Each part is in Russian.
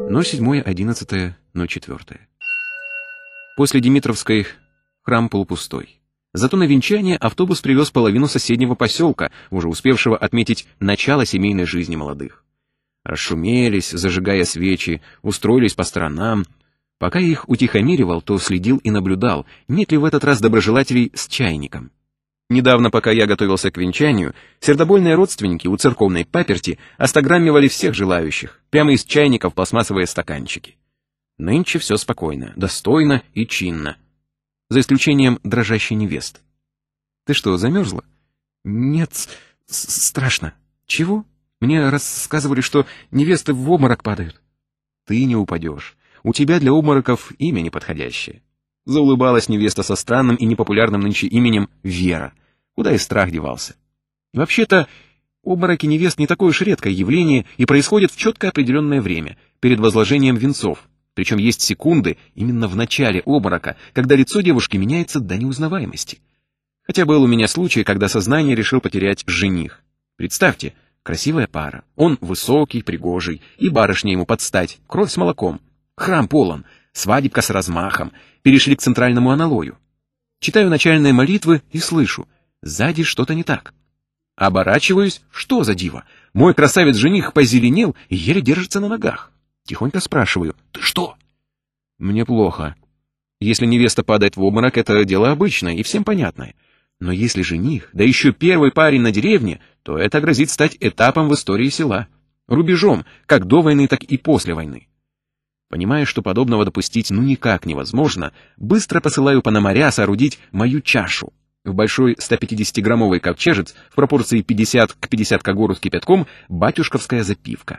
07.11.04. После Димитровской храм полупустой. Зато на венчание автобус привез половину соседнего поселка, уже успевшего отметить начало семейной жизни молодых. Расшумелись, зажигая свечи, устроились по сторонам. Пока я их утихомиривал, то следил и наблюдал, нет ли в этот раз доброжелателей с чайником. Недавно, пока я готовился к венчанию, сердобольные родственники у церковной паперти остаграммивали всех желающих, прямо из чайников пластмассовые стаканчики. Нынче все спокойно, достойно и чинно. За исключением дрожащей невесты. Ты что, замерзла? Нет, страшно. Чего? Мне рассказывали, что невесты в обморок падают. Ты не упадешь. У тебя для обмороков имя неподходящее. Заулыбалась невеста со странным и непопулярным нынче именем Вера. Куда и страх девался. Вообще-то, обмороки невест не такое уж редкое явление и происходят в четко определенное время, перед возложением венцов. Причем есть секунды именно в начале обморока, когда лицо девушки меняется до неузнаваемости. Хотя был у меня случай, когда сознание решил потерять жених. Представьте, красивая пара, он высокий, пригожий, и барышня ему подстать, кровь с молоком. Храм полон, свадебка с размахом, перешли к центральному аналою. Читаю начальные молитвы и слышу, сзади что-то не так. Оборачиваюсь, что за диво? Мой красавец-жених позеленел и еле держится на ногах. Тихонько спрашиваю, ты что? Мне плохо. Если невеста падает в обморок, это дело обычное и всем понятное. Но если жених, да еще первый парень на деревне, то это грозит стать этапом в истории села. Рубежом, как до войны, так и после войны. Понимая, что подобного допустить никак невозможно, быстро посылаю Пономаря соорудить мою чашу. В большой 150-граммовый ковчежец в пропорции 50 к 50 когору с кипятком батюшковская запивка.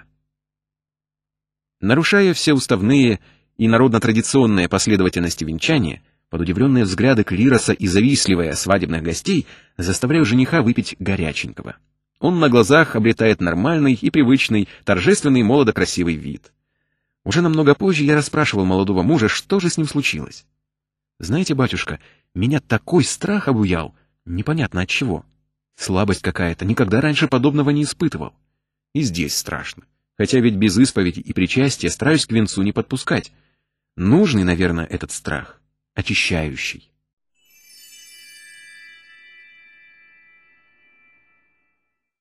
Нарушая все уставные и народно-традиционные последовательности венчания, под удивленные взгляды клироса и завистливые свадебных гостей, заставляю жениха выпить горяченького. Он на глазах обретает нормальный и привычный, торжественный молодо-красивый вид. Уже намного позже я расспрашивал молодого мужа, что же с ним случилось. Знаете, батюшка, меня такой страх обуял, непонятно от чего. Слабость какая-то, никогда раньше подобного не испытывал. И здесь страшно, хотя ведь без исповеди и причастия стараюсь к венцу не подпускать. Нужный, наверное, этот страх, очищающий.